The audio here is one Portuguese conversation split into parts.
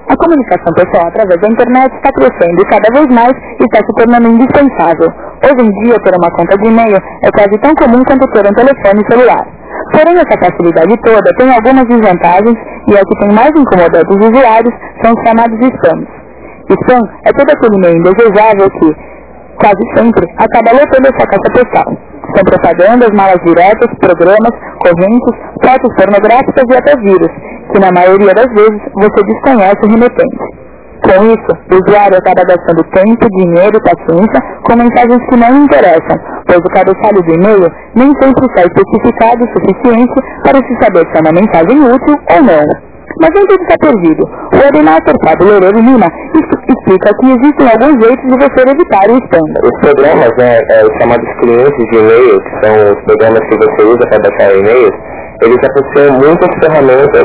A comunicação pessoal através da internet está crescendo e cada vez mais está se tornando indispensável. Hoje em dia, ter uma conta de e-mail é quase tão comum quanto ter um telefone celular. Porém, essa facilidade toda tem algumas desvantagens e a que tem mais incomodado os usuários são os chamados spams. Spam é todo aquele e-mail indesejável que, quase sempre, acaba lotando a sua caixa postal. São propagandas, malas diretas, programas, correntes, fotos pornográficas e até vírus, que na maioria das vezes você desconhece o remetente. Com isso, o usuário acaba gastando tempo, dinheiro e paciência com mensagens que não lhe interessam, pois o cabeçalho do e-mail nem sempre está especificado o suficiente para se saber se é uma mensagem útil ou não. Mas nem tudo está perdido. O webmaster Fábio Loureiro Lima explica que existem alguns jeitos de você evitar o spam. Os programas, os chamados clientes de e-mail, que são os programas que você usa para baixar e-mails, eles associam muitas ferramentas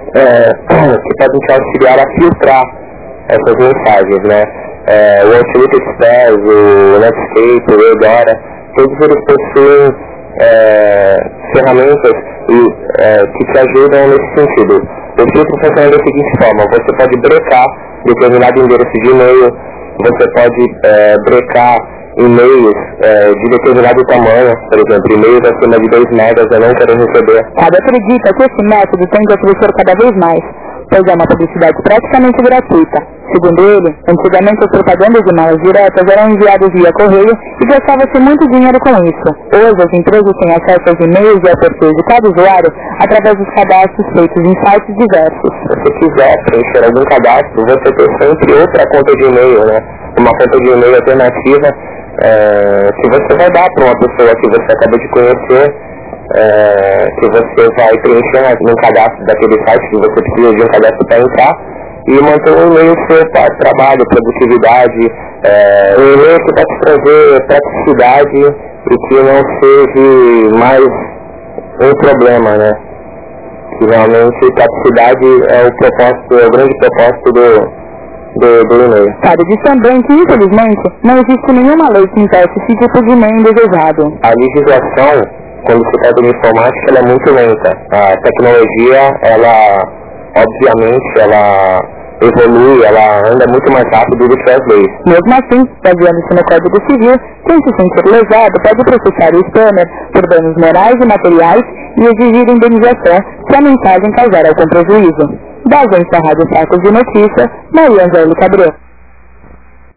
que podem te auxiliar a filtrar essas mensagens, né? O Outlook Express, o Netscape, o Eudora, todos eles possuem ferramentas que te ajudam nesse sentido. O filtro funciona da seguinte forma: você pode brecar determinado endereço de e-mail, você pode brecar e-mails de determinado tamanho, por exemplo, e-mails acima de 2 megas eu não quero receber. Fábio acredita que esse método tende a crescer cada vez mais, pois é uma publicidade praticamente gratuita. Segundo ele, antigamente as propagandas de malas diretas eram enviadas via correio e gastava-se muito dinheiro com isso. Hoje as empresas têm acesso aos e-mails e ao perfil de cada usuário através dos cadastros feitos em sites diversos. Se você quiser preencher algum cadastro, você tem sempre outra conta de e-mail, né? Uma conta de e-mail alternativa que você vai dar para uma pessoa que você acabou de conhecer, que você vai preencher no cadastro daquele site que você precisa de um cadastro para entrar e manter um e-mail seu para trabalho, produtividade, um e-mail que vai te trazer praticidade e que não seja mais um problema, né? Que realmente praticidade é o grande propósito do e-mail. Sabe, diz também que, infelizmente, não existe nenhuma lei que impede esse tipo de e-mail indesejado. A legislação, quando se trata de informática, ela é muito lenta. A tecnologia, ela, obviamente, ela evolui, ela anda muito mais rápido do que as leis. Mesmo assim, baseando-se no Código Civil, quem se sentir lesado pode processar o spammer por danos morais e materiais e exigir indenização se a mensagem causar algum prejuízo. Da agência Rádio Sacos de Notícias, Maria Angélica Abreu.